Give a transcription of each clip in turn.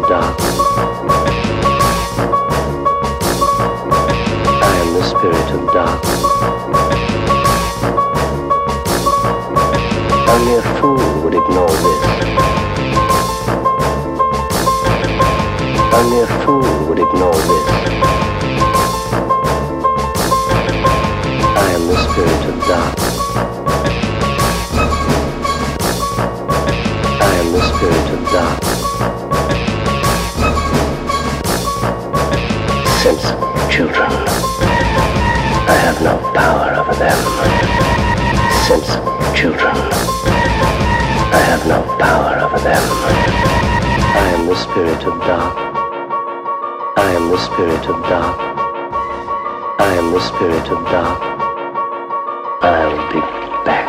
dark. I am the spirit of dark. Only a fool would ignore this. Only a fool would ignore this. I am the spirit of dark. I am the spirit of dark. Sensible children. I have no power over them. Sensible children. I have no power over them. I am the spirit of dark. I am the spirit of dark. I am the spirit of dark. I'll be back.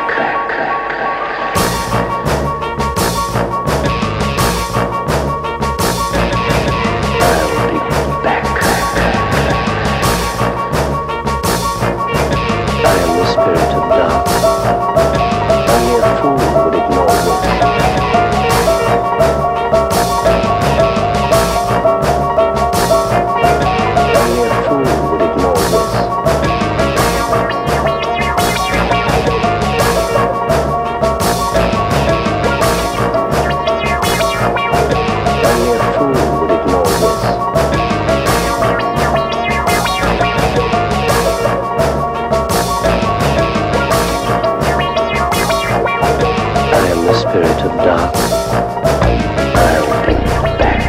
Spirit of dark, I'll bring it back.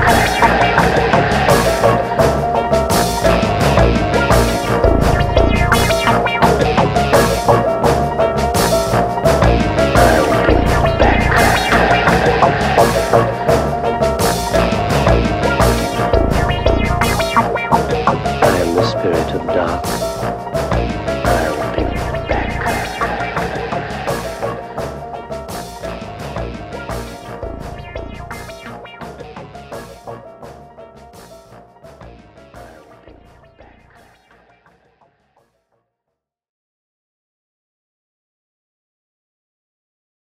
I'll bring it back. I am the spirit of dark.